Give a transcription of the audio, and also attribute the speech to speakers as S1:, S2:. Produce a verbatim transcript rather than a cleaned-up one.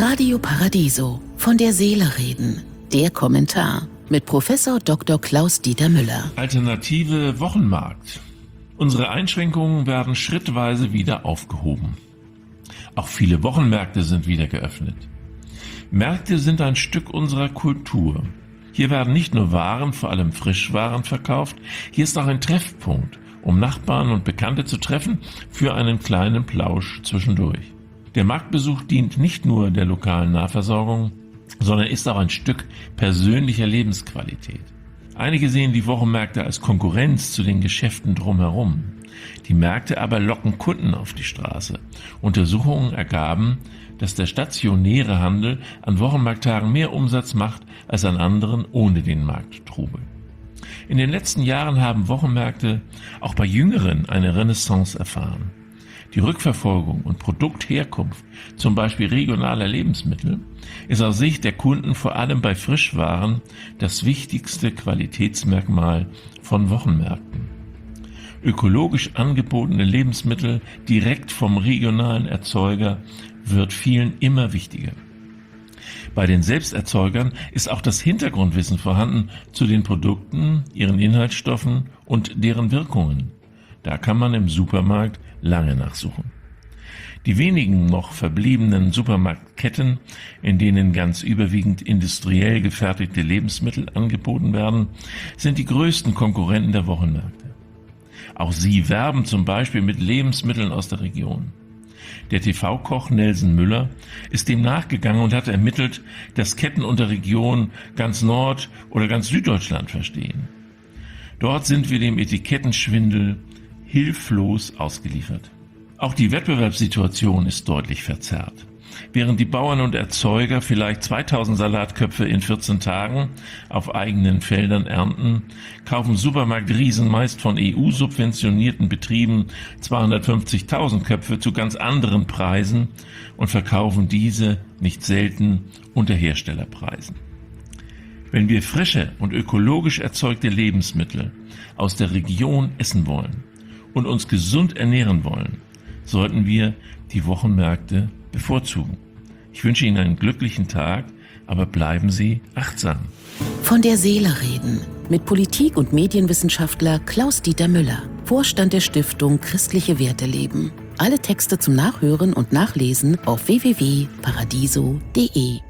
S1: Radio Paradiso, von der Seele reden. Der Kommentar mit Professor Doktor Klaus-Dieter Müller.
S2: Alternative Wochenmarkt. Unsere Einschränkungen werden schrittweise wieder aufgehoben. Auch viele Wochenmärkte sind wieder geöffnet. Märkte sind ein Stück unserer Kultur. Hier werden nicht nur Waren, vor allem Frischwaren verkauft, hier ist auch ein Treffpunkt, um Nachbarn und Bekannte zu treffen für einen kleinen Plausch zwischendurch. Der Marktbesuch dient nicht nur der lokalen Nahversorgung, sondern ist auch ein Stück persönlicher Lebensqualität. Einige sehen die Wochenmärkte als Konkurrenz zu den Geschäften drumherum. Die Märkte aber locken Kunden auf die Straße. Untersuchungen ergaben, dass der stationäre Handel an Wochenmarkttagen mehr Umsatz macht als an anderen ohne den Markttrubel. In den letzten Jahren haben Wochenmärkte auch bei Jüngeren eine Renaissance erfahren. Die Rückverfolgung und Produktherkunft, zum Beispiel regionaler Lebensmittel, ist aus Sicht der Kunden vor allem bei Frischwaren das wichtigste Qualitätsmerkmal von Wochenmärkten. Ökologisch angebotene Lebensmittel direkt vom regionalen Erzeuger wird vielen immer wichtiger. Bei den Selbsterzeugern ist auch das Hintergrundwissen vorhanden zu den Produkten, ihren Inhaltsstoffen und deren Wirkungen. Da kann man im Supermarkt lange nachsuchen. Die wenigen noch verbliebenen Supermarktketten, in denen ganz überwiegend industriell gefertigte Lebensmittel angeboten werden, sind die größten Konkurrenten der Wochenmärkte. Auch sie werben zum Beispiel mit Lebensmitteln aus der Region. Der T V-Koch Nelson Müller ist dem nachgegangen und hat ermittelt, dass Ketten unter Region ganz Nord- oder ganz Süddeutschland verstehen. Dort sind wir dem Etikettenschwindel hilflos ausgeliefert. Auch die Wettbewerbssituation ist deutlich verzerrt. Während die Bauern und Erzeuger vielleicht zweitausend Salatköpfe in vierzehn Tagen auf eigenen Feldern ernten, kaufen Supermarktriesen meist von E U-subventionierten Betrieben zweihundertfünfzigtausend Köpfe zu ganz anderen Preisen und verkaufen diese nicht selten unter Herstellerpreisen. Wenn wir frische und ökologisch erzeugte Lebensmittel aus der Region essen wollen und uns gesund ernähren wollen, sollten wir die Wochenmärkte bevorzugen. Ich wünsche Ihnen einen glücklichen Tag, aber bleiben Sie achtsam.
S1: Von der Seele reden mit Politik- und Medienwissenschaftler Klaus-Dieter Müller, Vorstand der Stiftung Christliche Werte leben. Alle Texte zum Nachhören und Nachlesen auf w w w punkt paradiso punkt de.